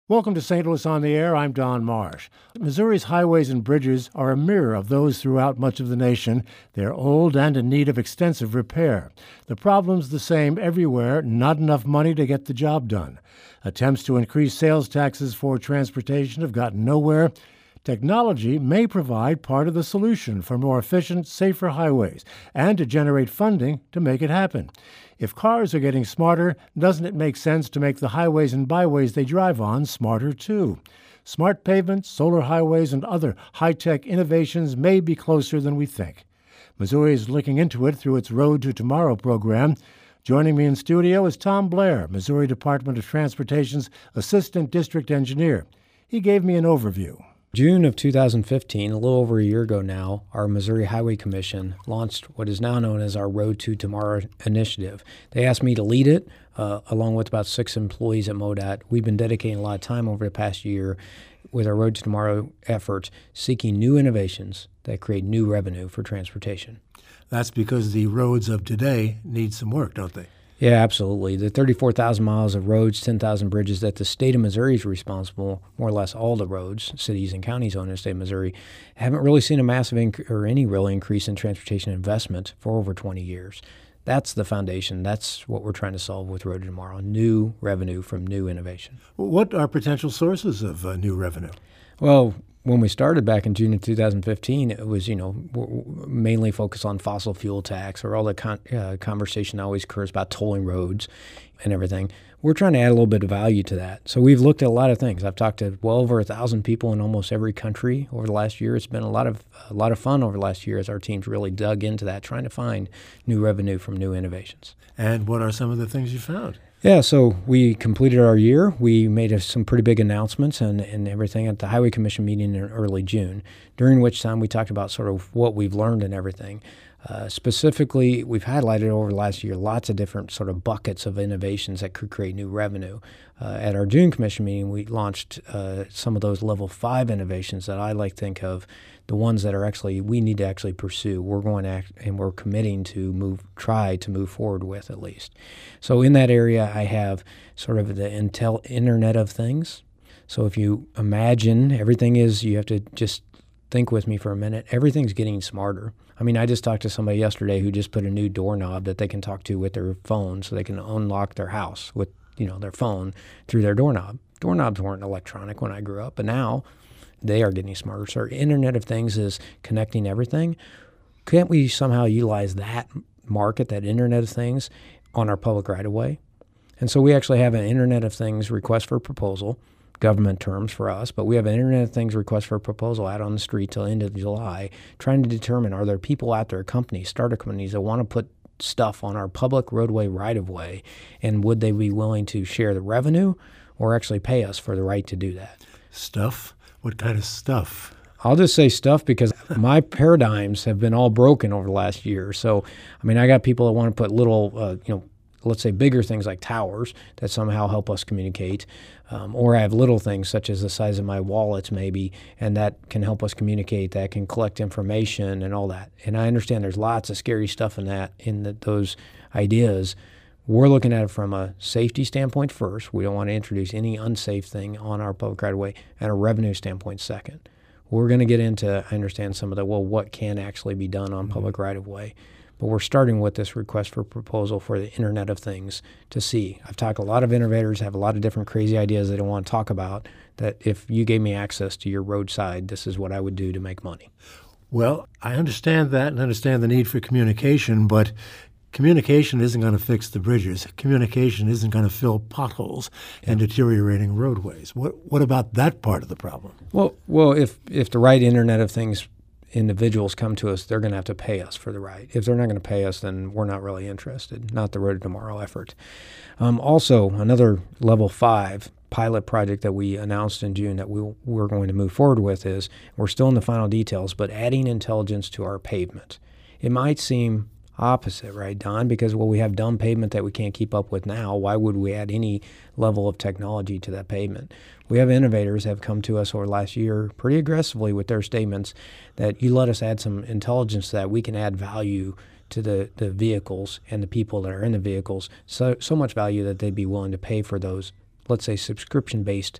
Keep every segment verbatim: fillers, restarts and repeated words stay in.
Welcome to Saint Louis on the Air. I'm Don Marsh. Missouri's highways and bridges are a mirror of those throughout much of the nation. They're old and in need of extensive repair. The problem's the same everywhere, not enough money to get the job done. Attempts to increase sales taxes for transportation have gotten nowhere. Technology may provide part of the solution for more efficient, safer highways and to generate funding to make it happen. If cars are getting smarter, doesn't it make sense to make the highways and byways they drive on smarter too? Smart pavements, solar highways, and other high-tech innovations may be closer than we think. Missouri is looking into it through its Road to Tomorrow program. Joining me in studio is Tom Blair, Missouri Department of Transportation's Assistant District Engineer. He gave me an overview. June of two thousand fifteen, a little over a year ago now, our Missouri Highway Commission launched what is now known as our Road to Tomorrow initiative. They asked me to lead it, uh, along with about six employees at MoDOT. We've been dedicating a lot of time over the past year with our Road to Tomorrow efforts, seeking new innovations that create new revenue for transportation. That's because the roads of today need some work, don't they? Yeah, absolutely. The thirty-four thousand miles of roads, ten thousand bridges that the state of Missouri is responsible, more or less all the roads, cities and counties owned in the state of Missouri, haven't really seen a massive inc- or any real increase in transportation investment for over twenty years. That's the foundation. That's what we're trying to solve with Road to Tomorrow, new revenue from new innovation. What are potential sources of uh, new revenue? Well, when we started back in June of two thousand fifteen, it was, you know, mainly focused on fossil fuel tax, or all the con- uh, conversation always occurs about tolling roads and everything. We're trying to add a little bit of value to that. So we've looked at a lot of things. I've talked to well over a thousand people in almost every country over the last year. It's been a lot of a lot of fun over the last year as our teams really dug into that, trying to find new revenue from new innovations. And what are some of the things you found? Yeah, so we completed our year. We made a, some pretty big announcements and, and everything at the Highway Commission meeting in early June, during which time we talked about sort of what we've learned and everything. Uh, specifically, we've highlighted over the last year lots of different sort of buckets of innovations that could create new revenue. Uh, at our June Commission meeting, we launched uh, some of those level five innovations that I like to think of, the ones that are actually we need to actually pursue. We're going to act, and we're committing to move, try to move forward with at least. So in that area, I have sort of the Intel Internet of Things. So if you imagine everything is, you have to just think with me for a minute. Everything's getting smarter. I mean, I just talked to somebody yesterday who just put a new doorknob that they can talk to with their phone, so they can unlock their house with, you know, their phone through their doorknob. Doorknobs weren't electronic when I grew up, but now they are getting smarter. So our Internet of Things is connecting everything. Can't we somehow utilize that market, that Internet of Things, on our public right-of-way? And so we actually have an Internet of Things request for proposal, government terms for us, but we have an Internet of Things request for proposal out on the street till the end of July, trying to determine, are there people out there, companies, startup companies that want to put stuff on our public roadway right-of-way, and would they be willing to share the revenue or actually pay us for the right to do that? Stuff? What kind of stuff? I'll just say stuff because my paradigms have been all broken over the last year. So, I mean, I got people that want to put little, uh, you know, let's say bigger things like towers that somehow help us communicate. Um, or I have little things such as the size of my wallets maybe, and that can help us communicate, that can collect information and all that. And I understand there's lots of scary stuff in that, in the, those ideas. We're looking at it from a safety standpoint first. We don't want to introduce any unsafe thing on our public right-of-way, and a revenue standpoint second. We're going to get into, I understand some of the, well, what can actually be done on public right-of-way. But we're starting with this request for proposal for the Internet of Things to see. I've talked to a lot of innovators, have a lot of different crazy ideas they don't want to talk about, that if you gave me access to your roadside, this is what I would do to make money. Well, I understand that and understand the need for communication, but communication isn't going to fix the bridges. Communication isn't going to fill potholes yeah. and deteriorating roadways. What what about that part of the problem? Well, well, if if the right Internet of Things individuals come to us, they're going to have to pay us for the right. If they're not going to pay us, then we're not really interested, not the Road to Tomorrow effort. Um, also, another level five pilot project that we announced in June that we, we're going to move forward with is, we're still in the final details, but adding intelligence to our pavement. It might seem opposite, right, Don? Because, well, we have dumb pavement that we can't keep up with now. Why would we add any level of technology to that pavement? We have innovators that have come to us over the last year pretty aggressively with their statements that you let us add some intelligence so that we can add value to the, the vehicles and the people that are in the vehicles, so so much value that they'd be willing to pay for those, let's say, subscription-based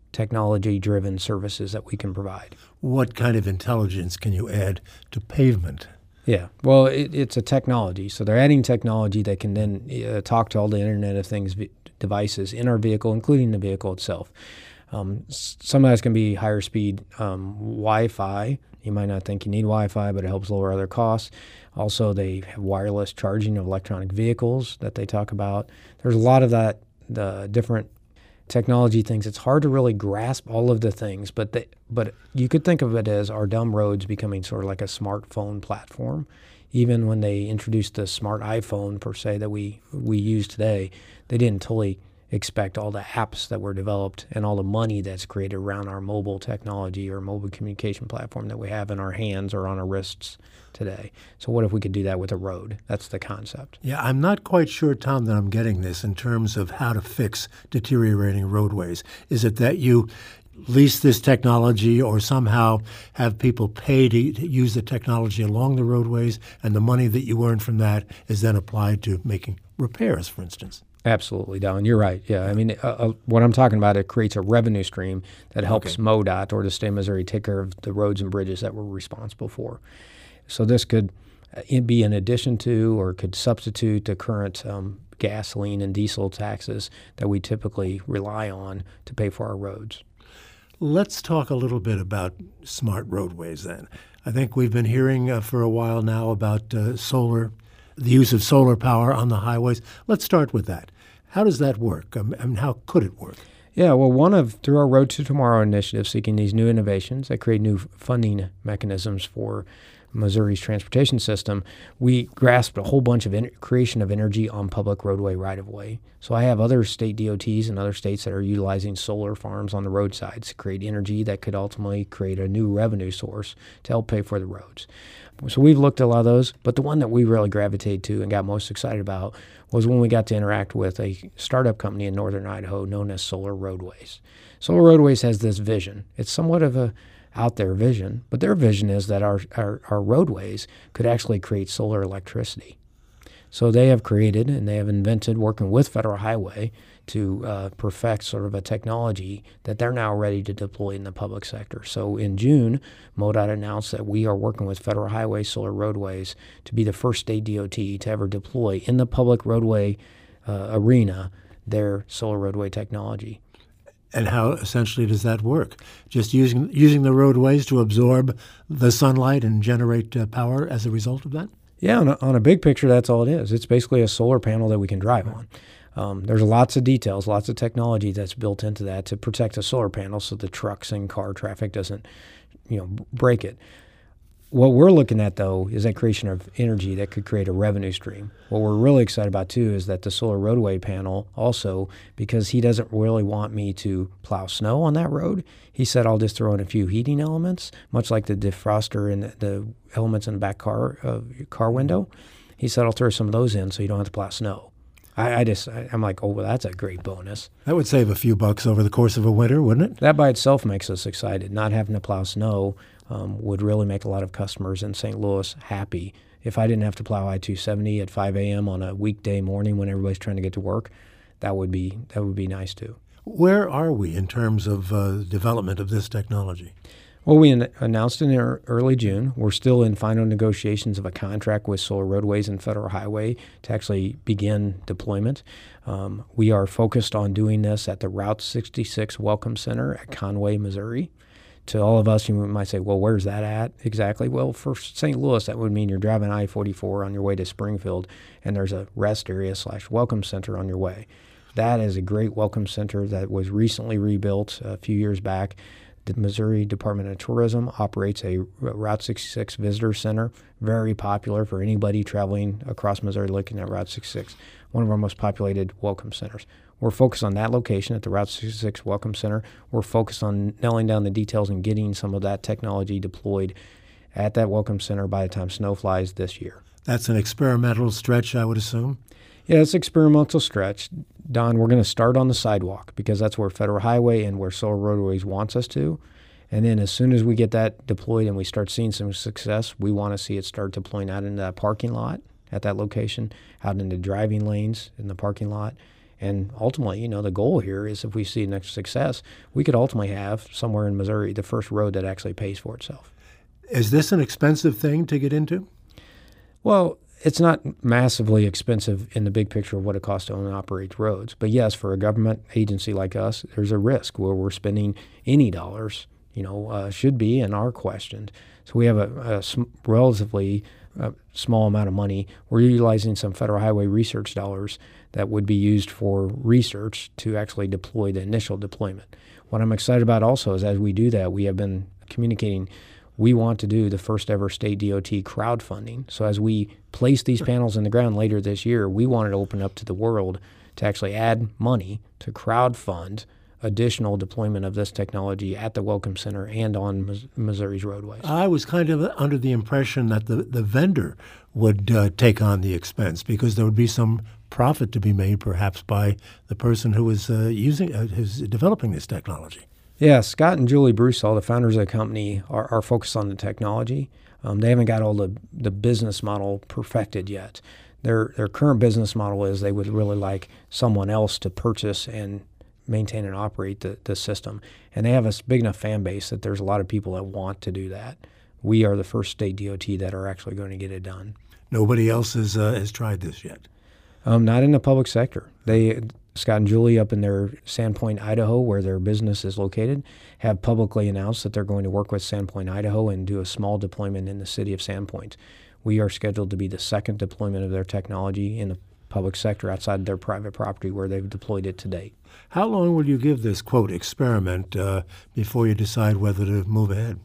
technology-driven services that we can provide. What kind of intelligence can you add to pavement? Yeah, well, it, it's a technology. So they're adding technology that can then uh, talk to all the Internet of Things v- devices in our vehicle, including the vehicle itself. Um, some of that's going to be higher speed um, Wi-Fi. You might not think you need Wi-Fi, but it helps lower other costs. Also, they have wireless charging of electronic vehicles that they talk about. There's a lot of that, the different technology things. It's hard to really grasp all of the things, but they, but you could think of it as our dumb roads becoming sort of like a smartphone platform. Even when they introduced the smart iPhone per se that we we use today, they didn't totally expect all the apps that were developed and all the money that's created around our mobile technology or mobile communication platform that we have in our hands or on our wrists today. So what if we could do that with a road? That's the concept. Yeah, I'm not quite sure, Tom, that I'm getting this in terms of how to fix deteriorating roadways. Is it that you lease this technology or somehow have people pay to, to use the technology along the roadways, and the money that you earn from that is then applied to making repairs, for instance? Absolutely, Don. You're right. Yeah, I mean, uh, uh, what I'm talking about, it creates a revenue stream that helps Okay. MoDOT or the state of Missouri take care of the roads and bridges that we're responsible for. So this could uh, be in addition to or could substitute the current um, gasoline and diesel taxes that we typically rely on to pay for our roads. Let's talk a little bit about smart roadways then. I think we've been hearing uh, for a while now about uh, solar, the use of solar power on the highways. Let's start with that. How does that work? Um, I mean, how could it work? Yeah, well, one of, through our Road to Tomorrow initiative, seeking these new innovations that create new funding mechanisms for Missouri's transportation system, we grasped a whole bunch of en- creation of energy on public roadway right-of-way. So I have other state D O Ts and other states that are utilizing solar farms on the roadsides to create energy that could ultimately create a new revenue source to help pay for the roads. So we've looked at a lot of those, but the one that we really gravitated to and got most excited about was when we got to interact with a startup company in northern Idaho known as Solar Roadways. Solar Roadways has this vision. It's somewhat of a out there vision, but their vision is that our, our, our roadways could actually create solar electricity. So they have created and they have invented, working with Federal Highway, to uh, perfect sort of a technology that they're now ready to deploy in the public sector. So in June, MoDOT announced that we are working with Federal Highway Solar Roadways to be the first state D O T to ever deploy in the public roadway uh, arena their solar roadway technology. And how essentially does that work? Just using using the roadways to absorb the sunlight and generate uh, power as a result of that? Yeah, on a, on a big picture, that's all it is. It's basically a solar panel that we can drive on. Um, there's lots of details, lots of technology that's built into that to protect the solar panel so the trucks and car traffic doesn't, you know, break it. What we're looking at, though, is that creation of energy that could create a revenue stream. What we're really excited about, too, is that the solar roadway panel also, because he doesn't really want me to plow snow on that road, he said I'll just throw in a few heating elements, much like the defroster and the, the elements in the back car uh, car window. He said I'll throw some of those in so you don't have to plow snow. I, I just, I, I'm like, oh, well, that's a great bonus. That would save a few bucks over the course of a winter, wouldn't it? That by itself makes us excited. Not having to plow snow um, would really make a lot of customers in Saint Louis happy. If I didn't have to plow I two seventy at five a.m. on a weekday morning when everybody's trying to get to work, that would be that would be nice too. Where are we in terms of uh, development of this technology? Well, we an- announced in early June. We're still in final negotiations of a contract with Solar Roadways and Federal Highway to actually begin deployment. Um, we are focused on doing this at the Route sixty-six Welcome Center at Conway, Missouri. To all of us, you might say, well, where's that at exactly? Well, for Saint Louis, that would mean you're driving I forty-four on your way to Springfield, and there's a rest area slash welcome center on your way. That is a great welcome center that was recently rebuilt a few years back. The Missouri Department of Tourism operates a Route sixty-six Visitor Center, very popular for anybody traveling across Missouri looking at Route sixty-six, one of our most populated welcome centers. We're focused on that location at the Route sixty-six Welcome Center. We're focused on nailing down the details and getting some of that technology deployed at that Welcome Center by the time snow flies this year. That's an experimental stretch, I would assume? Yeah, it's an experimental stretch. Don, we're going to start on the sidewalk because that's where Federal Highway and where Solar Roadways wants us to. And then as soon as we get that deployed and we start seeing some success, we want to see it start deploying out into that parking lot at that location, out into driving lanes in the parking lot, And ultimately, you know, the goal here is if we see next success, we could ultimately have somewhere in Missouri the first road that actually pays for itself. Is this an expensive thing to get into? Well, it's not massively expensive in the big picture of what it costs to own and operate roads. But yes, for a government agency like us, there's a risk where we're spending any dollars, you know, uh, should be and are questioned. So we have a, a sm- relatively uh, small amount of money. We're utilizing some federal highway research dollars that would be used for research to actually deploy the initial deployment. What I'm excited about also is as we do that, we have been communicating we want to do the first ever state D O T crowdfunding. So as we place these panels in the ground later this year, we wanted to open up to the world to actually add money to crowdfund additional deployment of this technology at the Welcome Center and on Missouri's roadways. I was kind of under the impression that the, the vendor would uh, take on the expense because there would be some profit to be made perhaps by the person who is uh, using, uh, who's developing this technology. Yeah, Scott and Julie Broussard, the founders of the company, are, are focused on the technology. Um, they haven't got all the, the business model perfected yet. Their their current business model is they would really like someone else to purchase and maintain and operate the, the system. And they have a big enough fan base that there's a lot of people that want to do that. We are the first state D O T that are actually going to get it done. Nobody else has, uh, has tried this yet? Um, not in the public sector. They, Scott and Julie up in their Sandpoint, Idaho, where their business is located, have publicly announced that they're going to work with Sandpoint, Idaho, and do a small deployment in the city of Sandpoint. We are scheduled to be the second deployment of their technology in the public sector outside their private property where they've deployed it to date. How long will you give this, quote, experiment uh, before you decide whether to move ahead?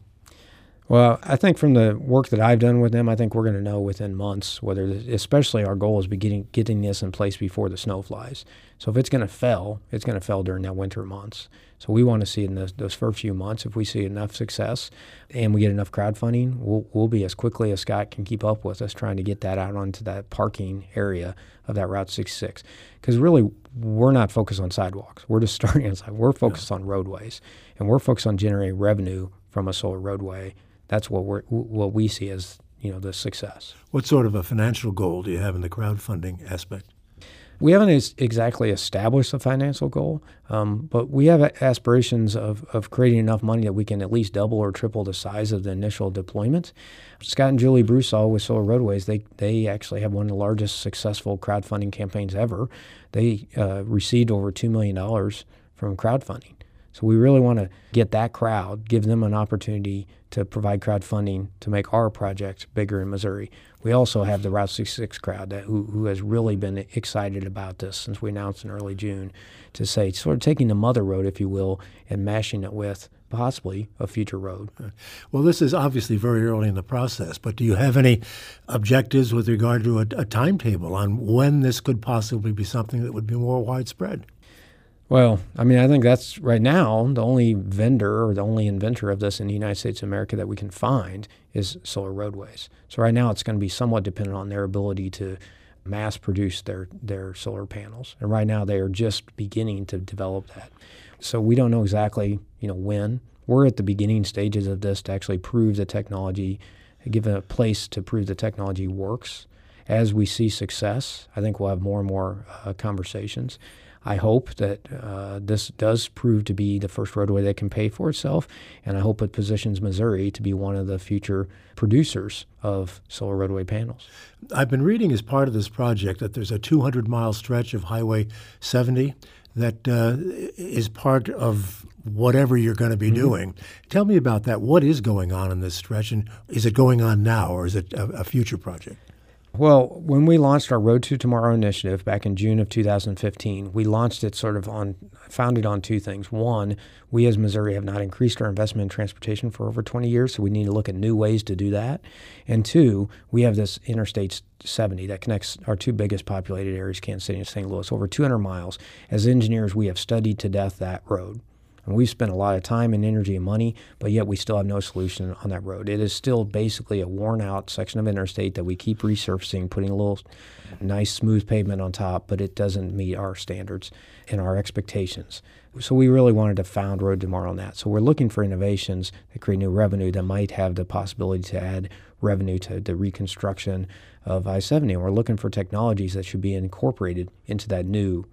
Well, I think from the work that I've done with them, I think we're going to know within months whether, especially our goal is beginning, getting this in place before the snow flies. So if it's going to fail, it's going to fail during that winter months. So we want to see in those, those first few months, if we see enough success and we get enough crowdfunding, we'll, we'll be as quickly as Scott can keep up with us trying to get that out onto that parking area of that Route sixty-six. Because really, we're not focused on sidewalks. We're just starting on sidewalks. We're focused yeah. on roadways, and we're focused on generating revenue from a solar roadway. That's what we're what we see as, you know, the success. What sort of a financial goal do you have in the crowdfunding aspect? We haven't ex- exactly established a financial goal, um, but we have aspirations of, of creating enough money that we can at least double or triple the size of the initial deployment. Scott and Julie Broussard with Solar Roadways, they they actually have one of the largest successful crowdfunding campaigns ever. They uh, received over two million dollars from crowdfunding. So we really want to get that crowd, give them an opportunity to provide crowdfunding to make our project bigger in Missouri. We also have the Route sixty-six crowd that who, who has really been excited about this since we announced in early June, to say sort of taking the mother road, if you will, and mashing it with possibly a future road. Well, this is obviously very early in the process, but do you have any objectives with regard to a, a timetable on when this could possibly be something that would be more widespread? Well, I mean, I think that's right now the only vendor or the only inventor of this in the United States of America that we can find is Solar Roadways. So right now it's going to be somewhat dependent on their ability to mass produce their, their solar panels. And right now they are just beginning to develop that. So we don't know exactly, you know, when. We're at the beginning stages of this to actually prove the technology, give a place to prove the technology works. As we see success, I think we'll have more and more uh, conversations. I hope that uh, this does prove to be the first roadway that can pay for itself, and I hope it positions Missouri to be one of the future producers of solar roadway panels. I've been reading as part of this project that there's a two hundred mile stretch of Highway seventy that uh, is part of whatever you're going to be mm-hmm. doing. Tell me about that. What is going on in this stretch, and is it going on now, or is it a, a future project? Well, when we launched our Road to Tomorrow initiative back in June of two thousand fifteen, we launched it sort of on, founded on two things. One, we as Missouri have not increased our investment in transportation for over twenty years, so we need to look at new ways to do that. And two, we have this Interstate seventy that connects our two biggest populated areas, Kansas City and Saint Louis, over two hundred miles. As engineers, we have studied to death that road. And we've spent a lot of time and energy and money, but yet we still have no solution on that road. It is still basically a worn-out section of interstate that we keep resurfacing, putting a little nice smooth pavement on top, but it doesn't meet our standards and our expectations. So we really wanted to found Road Tomorrow on that. So we're looking for innovations that create new revenue that might have the possibility to add revenue to the reconstruction of I seventy. And we're looking for technologies that should be incorporated into that new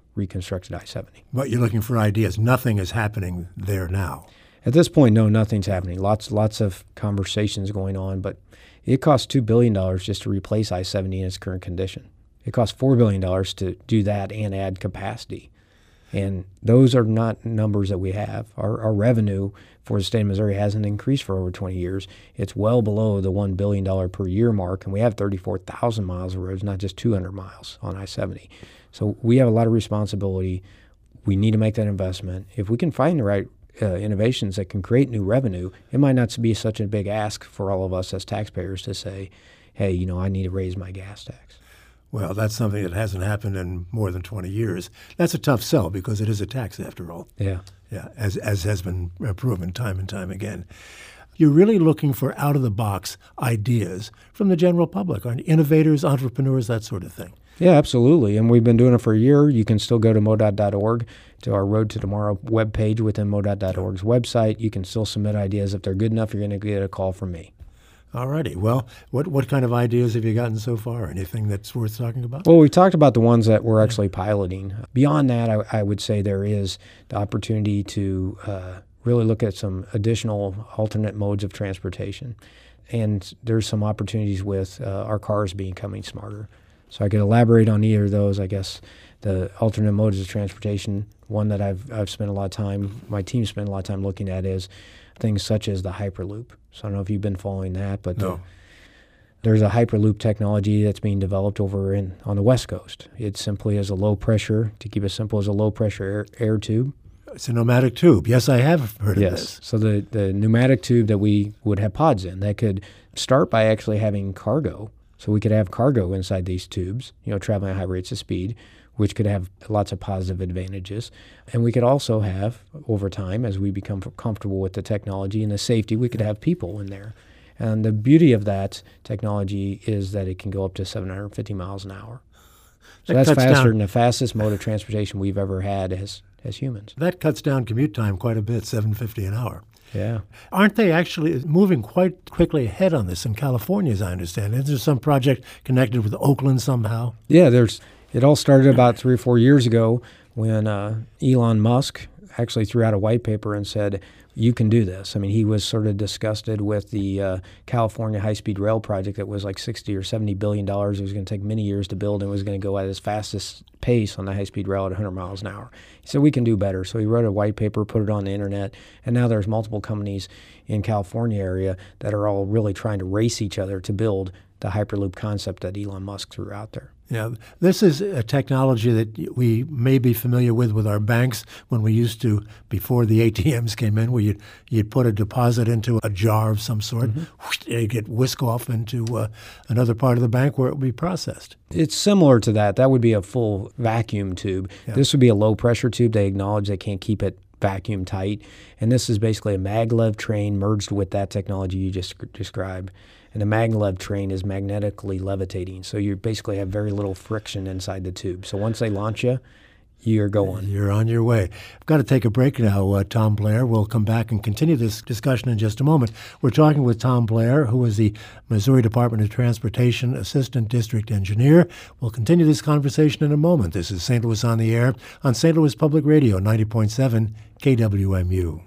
reconstructed I seventy. But you're looking for ideas. Nothing is happening there now. At this point, no, nothing's happening. Lots lots of conversations going on, but it costs two billion dollars just to replace I seventy in its current condition. It costs four billion dollars to do that and add capacity. And those are not numbers that we have. Our, our revenue for the state of Missouri hasn't increased for over twenty years. It's well below the one billion dollars per year mark, and we have thirty-four thousand miles of roads, not just two hundred miles on I seventy. So we have a lot of responsibility. We need to make that investment. If we can find the right uh, innovations that can create new revenue, it might not be such a big ask for all of us as taxpayers to say, hey, you know, I need to raise my gas tax. Well, that's something that hasn't happened in more than twenty years. That's a tough sell because it is a tax after all. Yeah. Yeah, as as has been proven time and time again. You're really looking for out-of-the-box ideas from the general public, aren't you? Innovators, entrepreneurs, that sort of thing. Yeah, absolutely. And we've been doing it for a year. You can still go to M O D O T dot org, to our Road to Tomorrow webpage within M O D O T dot org's website. You can still submit ideas. If they're good enough, you're going to get a call from me. All righty. Well, what what kind of ideas have you gotten so far? Anything that's worth talking about? Well, we talked about the ones that we're actually piloting. Beyond that, I, I would say there is the opportunity to uh, really look at some additional alternate modes of transportation. And there's some opportunities with uh, our cars becoming smarter. So I could elaborate on either of those. I guess the alternate modes of transportation, one that I've I've spent a lot of time, my team spent a lot of time looking at is things such as the Hyperloop. So I don't know if you've been following that, but no. the, there's a Hyperloop technology that's being developed over in on the West Coast. It simply is a low pressure, to keep it simple, is a low pressure air, air tube. It's a pneumatic tube. Yes, I have heard yes. of this. So the, the pneumatic tube that we would have pods in, that could start by actually having cargo. So we could have cargo inside these tubes, you know, traveling at high rates of speed, which could have lots of positive advantages. And we could also have, over time, as we become comfortable with the technology and the safety, we could have people in there. And the beauty of that technology is that it can go up to seven hundred fifty miles an hour. So That that's cuts faster down- than the fastest mode of transportation we've ever had as as humans. That cuts down commute time quite a bit, seven fifty an hour. Yeah. Aren't they actually moving quite quickly ahead on this in California, as I understand? Is there some project connected with Oakland somehow? Yeah, there's. It all started about three or four years ago when uh, Elon Musk actually threw out a white paper and said, you can do this. I mean, he was sort of disgusted with the uh, California high-speed rail project that was like sixty or seventy billion dollars. It was going to take many years to build and was going to go at its fastest pace on the high-speed rail at one hundred miles an hour. He said, we can do better. So he wrote a white paper, put it on the internet, and now there's multiple companies in California area that are all really trying to race each other to build the Hyperloop concept that Elon Musk threw out there. Yeah, this is a technology that we may be familiar with with our banks when we used to, before the A T Ms came in, where you'd, you'd put a deposit into a jar of some sort, mm-hmm. whoosh, it'd get whisked off into uh, another part of the bank where it would be processed. It's similar to that. That would be a full vacuum tube. Yeah. This would be a low-pressure tube. They acknowledge they can't keep it vacuum tight. And this is basically a maglev train merged with that technology you just described. And the maglev train is magnetically levitating. So you basically have very little friction inside the tube. So once they launch you, you're going. You're on your way. I've got to take a break now, uh, Tom Blair. We'll come back and continue this discussion in just a moment. We're talking with Tom Blair, who is the Missouri Department of Transportation Assistant District Engineer. We'll continue this conversation in a moment. This is Saint Louis on the Air on Saint Louis Public Radio, ninety point seven K W M U.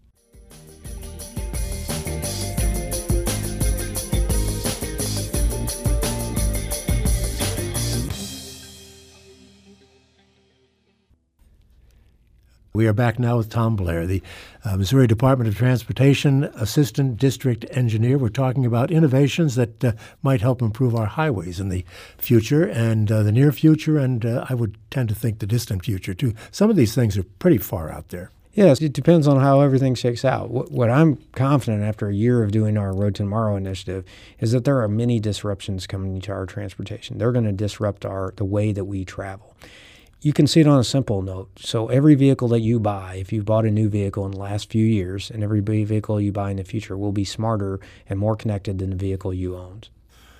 We are back now with Tom Blair, the uh, Missouri Department of Transportation Assistant District Engineer. We're talking about innovations that uh, might help improve our highways in the future and uh, the near future, and uh, I would tend to think the distant future, too. Some of these things are pretty far out there. Yes, it depends on how everything shakes out. What, what I'm confident after a year of doing our Road to Tomorrow initiative is that there are many disruptions coming to our transportation. They're going to disrupt our the way that we travel. You can see it on a simple note. So every vehicle that you buy, if you've bought a new vehicle in the last few years, and every vehicle you buy in the future will be smarter and more connected than the vehicle you owned.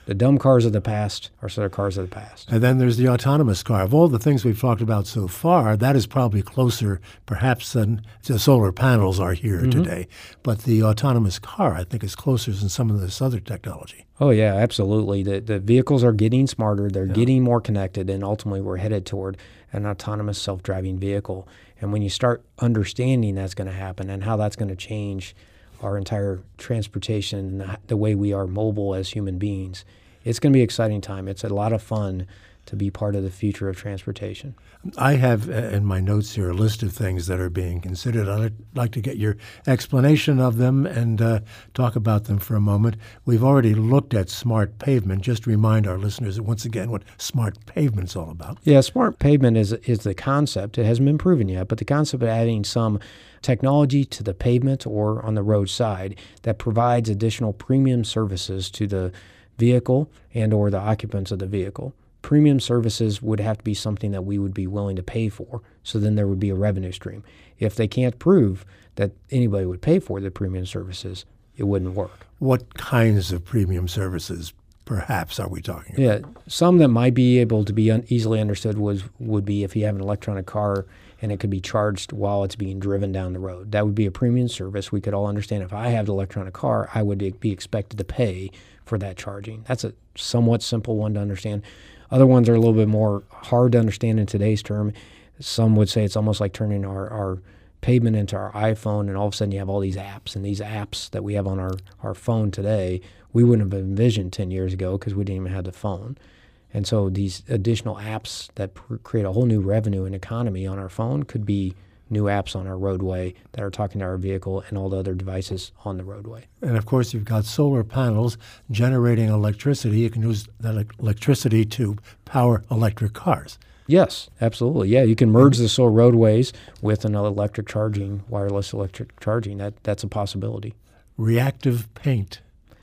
The dumb cars of the past are sort of cars of the past. And then there's the autonomous car. Of all the things we've talked about so far, that is probably closer, perhaps, than the solar panels are here mm-hmm. today. But the autonomous car, I think, is closer than some of this other technology. Oh, yeah, absolutely. The, the vehicles are getting smarter. They're yeah. getting more connected, and ultimately we're headed toward an autonomous self-driving vehicle. And when you start understanding that's going to happen and how that's going to change our entire transportation and the way we are mobile as human beings, it's going to be an exciting time. It's a lot of fun to be part of the future of transportation. I have in my notes here a list of things that are being considered. I'd like to get your explanation of them and uh, talk about them for a moment. We've already looked at smart pavement. Just to remind our listeners once again what smart pavement's all about. Yeah, smart pavement is is the concept. It hasn't been proven yet, but the concept of adding some technology to the pavement or on the roadside that provides additional premium services to the vehicle and or the occupants of the vehicle. Premium services would have to be something that we would be willing to pay for, so then there would be a revenue stream. If they can't prove that anybody would pay for the premium services, it wouldn't work. What kinds of premium services, perhaps, are we talking about? Yeah, some that might be able to be un- easily understood was would be if you have an electronic car and it could be charged while it's being driven down the road. That would be a premium service. We could all understand if I have the electronic car, I would be expected to pay for that charging. That's a somewhat simple one to understand. Other ones are a little bit more hard to understand in today's term. Some would say it's almost like turning our, our pavement into our iPhone, and all of a sudden you have all these apps. And these apps that we have on our, our phone today, we wouldn't have envisioned ten years ago because we didn't even have the phone. And so these additional apps that pr- create a whole new revenue and economy on our phone could be new apps on our roadway that are talking to our vehicle and all the other devices on the roadway. And, of course, you've got solar panels generating electricity. You can use that electricity to power electric cars. Yes, absolutely. Yeah, you can merge the solar roadways with an electric charging, wireless electric charging. That That's a possibility. Reactive paint.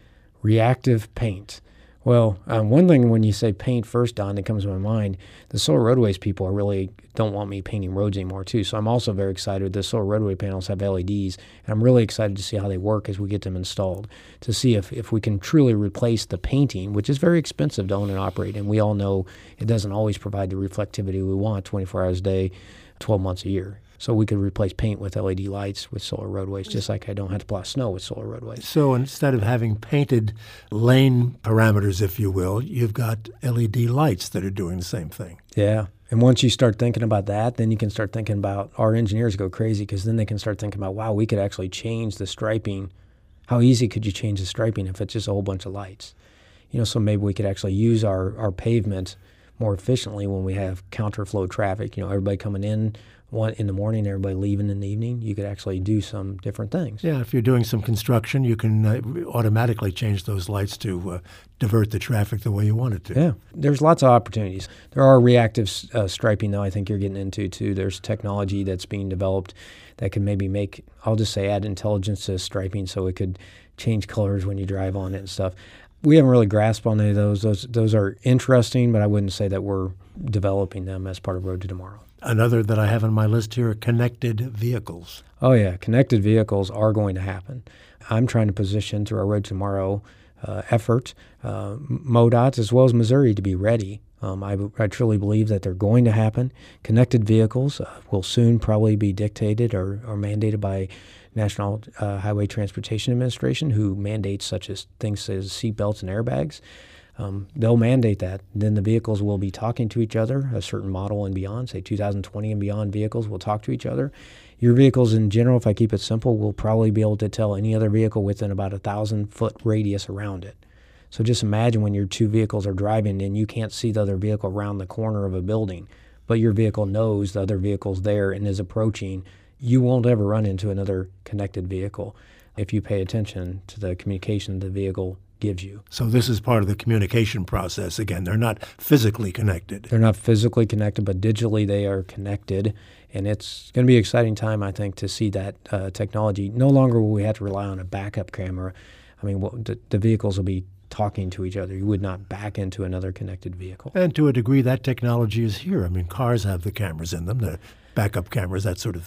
Reactive paint. Well, um, one thing when you say paint first, Don, that comes to my mind, the solar roadways people are really don't want me painting roads anymore, too. So I'm also very excited. The solar roadway panels have L E Ds, and I'm really excited to see how they work as we get them installed, to see if, if we can truly replace the painting, which is very expensive to own and operate. And we all know it doesn't always provide the reflectivity we want twenty-four hours a day, twelve months a year. So we could replace paint with L E D lights with solar roadways, just like I don't have to plow snow with solar roadways. So instead of having painted lane parameters, if you will, you've got L E D lights that are doing the same thing. Yeah. And once you start thinking about that, then you can start thinking about, our engineers go crazy because then they can start thinking about, wow, we could actually change the striping. How easy could you change the striping if it's just a whole bunch of lights? You know, so maybe we could actually use our, our pavement more efficiently when we have counterflow traffic. You know, everybody coming in one in the morning, everybody leaving in the evening. You could actually do some different things. Yeah, if you're doing some construction, you can uh, automatically change those lights to uh, divert the traffic the way you want it to. Yeah, there's lots of opportunities. There are reactive uh, striping, though, I think you're getting into, too. There's technology that's being developed that can maybe make, I'll just say, add intelligence to striping so it could change colors when you drive on it and stuff. We haven't really grasped on any of those. Those those are interesting, but I wouldn't say that we're developing them as part of Road to Tomorrow. Another that I have on my list here are connected vehicles. Oh, yeah. Connected vehicles are going to happen. I'm trying to position through our Road to Tomorrow uh, effort, uh, MoDOT as well as Missouri to be ready. Um, I, I truly believe that they're going to happen. Connected vehicles uh, will soon probably be dictated or, or mandated by National uh, Highway Transportation Administration, who mandates such as things as seatbelts and airbags. Um, they'll mandate that. Then the vehicles will be talking to each other, a certain model and beyond, say two thousand twenty and beyond vehicles will talk to each other. Your vehicles in general, if I keep it simple, will probably be able to tell any other vehicle within about a thousand-foot radius around it. So just imagine when your two vehicles are driving and you can't see the other vehicle around the corner of a building, but your vehicle knows the other vehicle's there and is approaching. You won't ever run into another connected vehicle if you pay attention to the communication the vehicle gives you. So this is part of the communication process. Again, they're not physically connected. They're not physically connected, but digitally they are connected. And it's going to be an exciting time, I think, to see that uh, technology. No longer will we have to rely on a backup camera. I mean, well, the, the vehicles will be talking to each other. You would not back into another connected vehicle. And to a degree, that technology is here. I mean, cars have the cameras in them, the backup cameras, that sort of thing.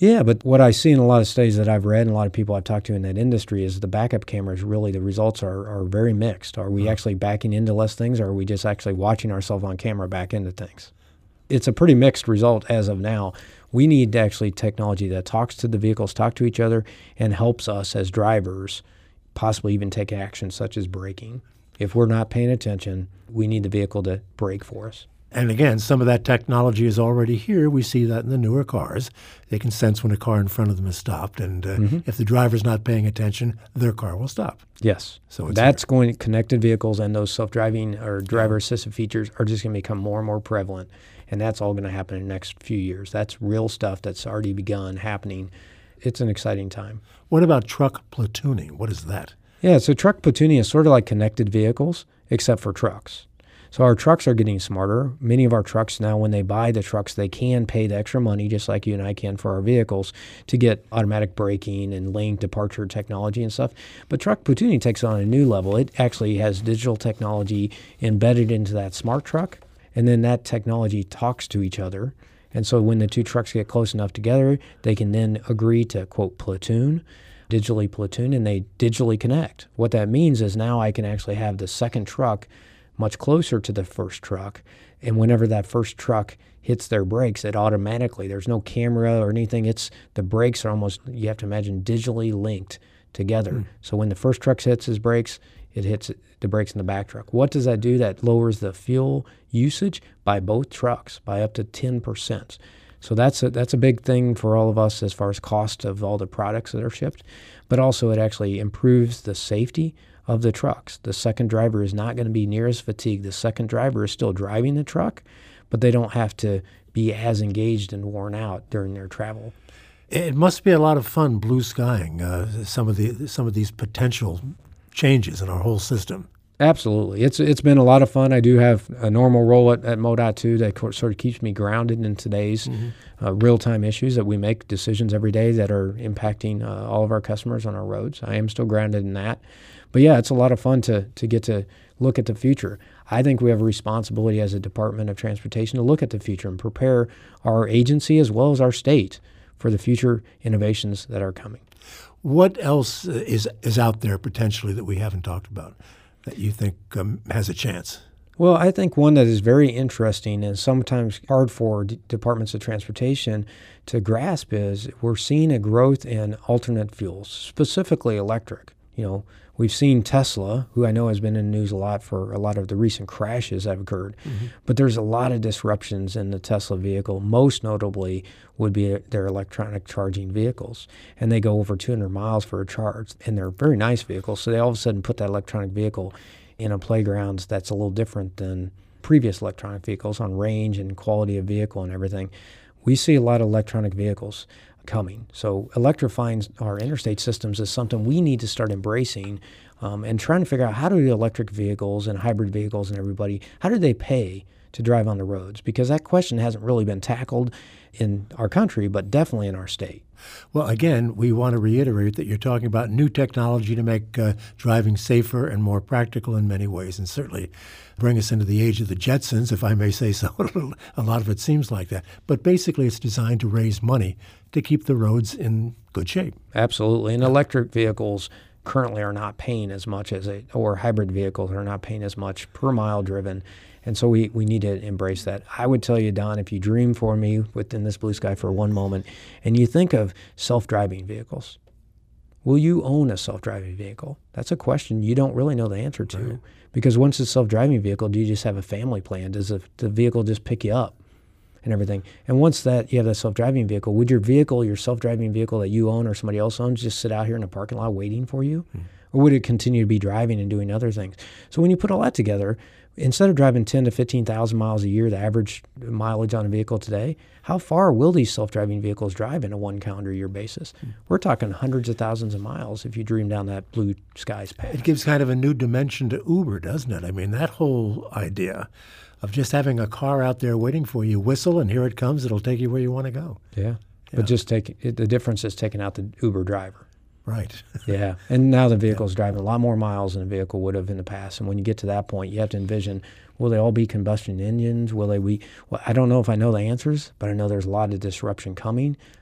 Yeah, but what I see in a lot of studies that I've read and a lot of people I've talked to in that industry is the backup cameras, really the results are, are very mixed. Are we actually backing into less things, or are we just actually watching ourselves on camera back into things? It's a pretty mixed result as of now. We need actually technology that talks to the vehicles, talk to each other, and helps us as drivers possibly even take action such as braking. If we're not paying attention, we need the vehicle to brake for us. And again, some of that technology is already here. We see that in the newer cars. They can sense when a car in front of them is stopped, and uh, mm-hmm. if the driver's not paying attention, their car will stop. Yes. So it's that's here. going connected vehicles and those self-driving or driver-assisted features are just going to become more and more prevalent, and that's all going to happen in the next few years. That's real stuff that's already begun happening. It's an exciting time. What about truck platooning? What is that? Yeah, so truck platooning is sort of like connected vehicles, except for trucks. So our trucks are getting smarter. Many of our trucks now, when they buy the trucks, they can pay the extra money, just like you and I can for our vehicles, to get automatic braking and lane departure technology and stuff. But truck platooning takes it on a new level. It actually has digital technology embedded into that smart truck, and then that technology talks to each other. And so when the two trucks get close enough together, they can then agree to, quote, platoon, digitally platoon, and they digitally connect. What that means is now I can actually have the second truck much closer to the first truck, and whenever that first truck hits their brakes, it automatically, there's no camera or anything, it's the brakes are almost, you have to imagine, digitally linked together. Mm. So when the first truck hits his brakes, it hits the brakes in the back truck. What does that do? That lowers the fuel usage by both trucks by up to ten percent. So that's a, that's a big thing for all of us as far as cost of all the products that are shipped, but also it actually improves the safety of the trucks. The second driver is not going to be near as fatigued. The second driver is still driving the truck, but they don't have to be as engaged and worn out during their travel. It must be a lot of fun blue skying uh, some of the some of these potential changes in our whole system. Absolutely. It's it's been a lot of fun. I do have a normal role at, at MoDOT too that sort of keeps me grounded in today's mm-hmm. uh, real-time issues that we make decisions every day that are impacting uh, all of our customers on our roads. I am still grounded in that. But yeah, it's a lot of fun to to get to look at the future. I think we have a responsibility as a Department of Transportation to look at the future and prepare our agency as well as our state for the future innovations that are coming. What else is is out there potentially that we haven't talked about that you think um, has a chance? Well, I think one that is very interesting and sometimes hard for d- departments of transportation to grasp is we're seeing a growth in alternate fuels, specifically electric. You know, we've seen Tesla, who I know has been in the news a lot for a lot of the recent crashes that have occurred, mm-hmm. but there's a lot of disruptions in the Tesla vehicle. Most notably would be their electronic charging vehicles, and they go over two hundred miles for a charge, and they're very nice vehicles, so they all of a sudden put that electronic vehicle in a playground that's a little different than previous electronic vehicles on range and quality of vehicle and everything. We see a lot of electronic vehicles coming. So electrifying our interstate systems is something we need to start embracing um, and trying to figure out how do the electric vehicles and hybrid vehicles and everybody, how do they pay to drive on the roads? Because that question hasn't really been tackled in our country, but definitely in our state. Well, again, we want to reiterate that you're talking about new technology to make uh, driving safer and more practical in many ways, and certainly bring us into the age of the Jetsons, if I may say so. A lot of it seems like that. But basically, it's designed to raise money to keep the roads in good shape. Absolutely. And electric vehicles currently are not paying as much as a, or hybrid vehicles are not paying as much per mile driven. And so we, we need to embrace that. I would tell you, Don, if you dream for me within this blue sky for one moment, and you think of self-driving vehicles, will you own a self-driving vehicle? That's a question you don't really know the answer to. Right. Because once it's a self-driving vehicle, do you just have a family plan? Does the, the vehicle just pick you up and everything? And once that you have that self-driving vehicle, would your vehicle, your self-driving vehicle that you own or somebody else owns, just sit out here in the parking lot waiting for you? Hmm. Or would it continue to be driving and doing other things? So when you put all that together, instead of driving ten to fifteen thousand miles a year, the average mileage on a vehicle today, how far will these self-driving vehicles drive in a one calendar year basis? Mm. We're talking hundreds of thousands of miles if you dream down that blue skies path. It gives kind of a new dimension to Uber, doesn't it? I mean, that whole idea of just having a car out there waiting for you, whistle, and here it comes, it'll take you where you want to go. Yeah, yeah. But just take it, the difference is taking out the Uber driver. Right. Yeah. And now the vehicle's yeah. driving a lot more miles than a vehicle would have in the past. And when you get to that point, you have to envision, will they all be combustion engines? Will they be, well, I don't know if I know the answers, but I know there's a lot of disruption coming.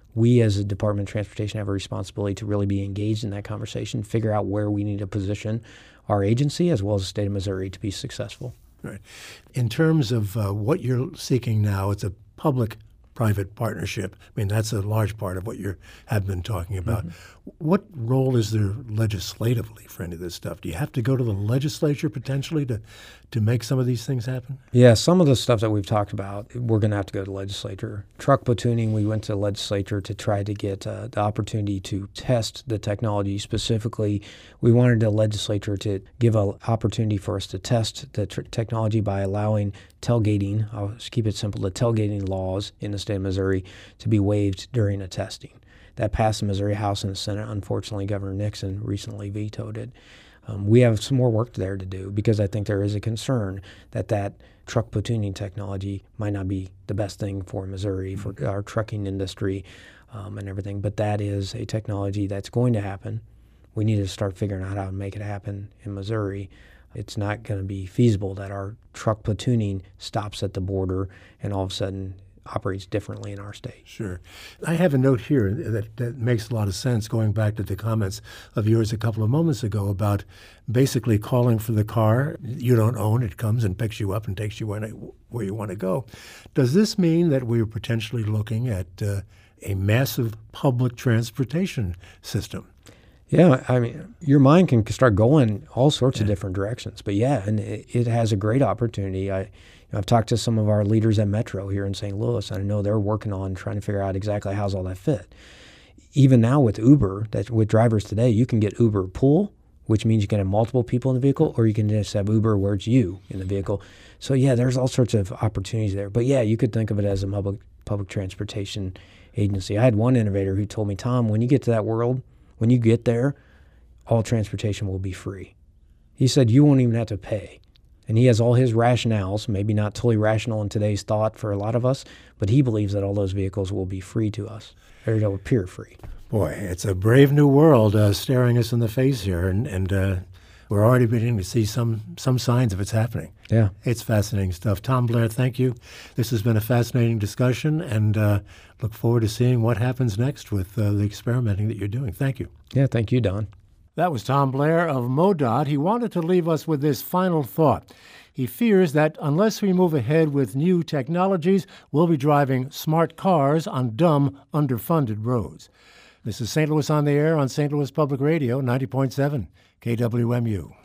we as a Department of Transportation have a responsibility to really be engaged in that conversation, figure out where we need to position our agency as well as the state of Missouri to be successful. Right. In terms of uh, what you're seeking now, it's a public-private partnership. I mean, that's a large part of what you have been talking about. Mm-hmm. What role is there legislatively for any of this stuff? Do you have to go to the legislature potentially to, to make some of these things happen? Yeah, some of the stuff that we've talked about, we're going to have to go to the legislature. Truck platooning, we went to the legislature to try to get uh, the opportunity to test the technology. Specifically, we wanted the legislature to give an opportunity for us to test the tr- technology by allowing tailgating, I'll just keep it simple, the tailgating laws in the state of Missouri to be waived during a testing. That passed the Missouri House and the Senate. Unfortunately, Governor Nixon recently vetoed it. Um, we have some more work there to do because I think there is a concern that that truck platooning technology might not be the best thing for Missouri, for our trucking industry um, and everything. But that is a technology that's going to happen. We need to start figuring out how to make it happen in Missouri. It's not going to be feasible that our truck platooning stops at the border and all of a sudden operates differently in our state. Sure. I have a note here that, that makes a lot of sense, going back to the comments of yours a couple of moments ago about basically calling for the car. You don't own it. Comes and picks you up and takes you where, where you want to go. Does this mean that we're potentially looking at uh, a massive public transportation system? Yeah, I mean, your mind can start going all sorts yeah. of different directions. But yeah, and it, it has a great opportunity. I, you know, I've talked to some of our leaders at Metro here in Saint Louis, and I know they're working on trying to figure out exactly how's all that fit. Even now with Uber, that with drivers today, you can get Uber Pool, which means you can have multiple people in the vehicle, or you can just have Uber where it's you in the vehicle. So yeah, there's all sorts of opportunities there. But yeah, you could think of it as a public public transportation agency. I had one innovator who told me, Tom, when you get to that world, when you get there, all transportation will be free. He said you won't even have to pay. And he has all his rationales, maybe not totally rational in today's thought for a lot of us, but he believes that all those vehicles will be free to us, or they'll appear free. Boy, it's a brave new world uh, staring us in the face here, and, and uh, we're already beginning to see some some signs of it's happening. Yeah. It's fascinating stuff. Tom Blair, thank you. This has been a fascinating discussion, and uh, look forward to seeing what happens next with uh, the experimenting that you're doing. Thank you. Yeah, thank you, Don. That was Tom Blair of MoDOT. He wanted to leave us with this final thought. He fears that unless we move ahead with new technologies, we'll be driving smart cars on dumb, underfunded roads. This is Saint Louis on the Air on Saint Louis Public Radio, ninety point seven K W M U.